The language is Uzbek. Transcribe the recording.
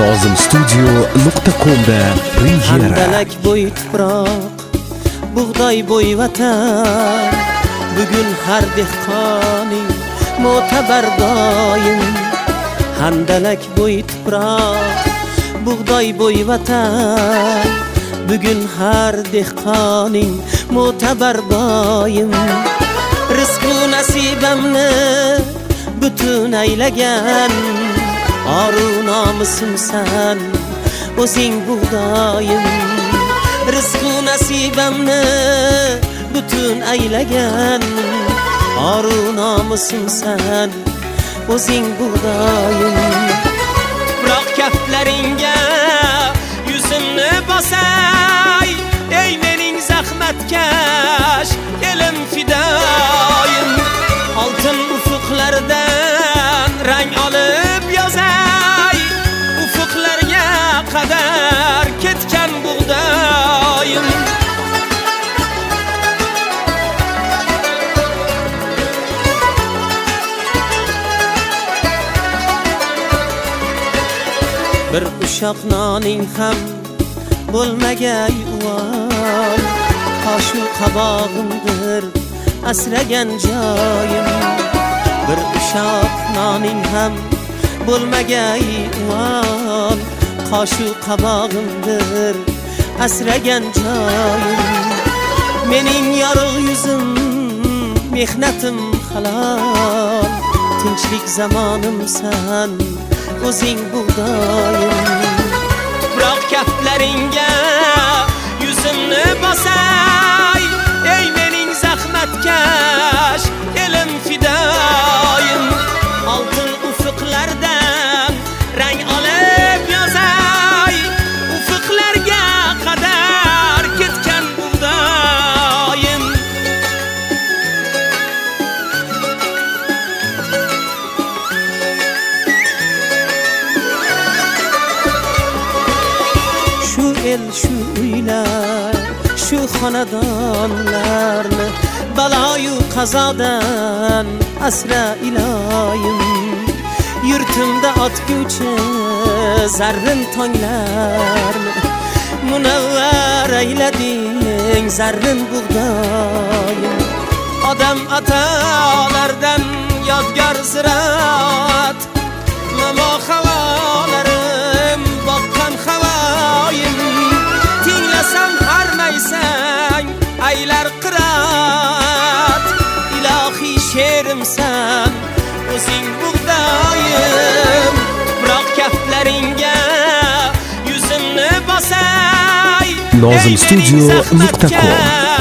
nozimstudio.com'da premyera. Handalak bo'y tuproq, bug'doy bo'y vatan, bugun har dehqoning mo'tabar doim. Handalak bo'y tuproq, bug'doy bo'y vatan, bugun har dehqoning mo'tabar doim. Rizqu nasibamni butun aylagan, oru nomusimsan o'zing bug'doyim. Rizqu nasibamni butun aylagan, oru nomusimsan o'zing bug'doyim. Tuproq kaftlaringga yuzimni bosay, ey mening zahmatkash elim fidoyim. Oltin ufuqlardan rang olib yozay, ufuqlarga qadar ketgan bug'doyim. Bir ushoq noning ham bo'lmagay uvol, qoshu qabog'imdir asragan joyim. Bir ushoq noning ham bo'lmagay uvol, qoshu qabog'imdir asragan joyim. Mening yorug' yuzim, mehnatim halol, tinchlik zamonimsan o'zing bug'doyim. Tuproq kaftlaringga yuzimni bosay, ey mening zahmatkash elim fidoyim. Oltin ufuqlardan rang olib yozay, ufuqlarga qadar ketgan bug'doyim. Shu el, shu uylar, shu xonadonlarni baloyu qazodan asra iloyim. Yurtimda otguvchi zarrin tonglarni munavvar aylading zarrin bug'doyim. Odam atalardan yodgor ziroat, namo havolarim boqqan havoyim. Tinglasam harmaysang aylar qirat, ilohiy sherimsan o'zing bug'doyim. Biroq kaftlaringga yuzimni bosay, nozimstudio.com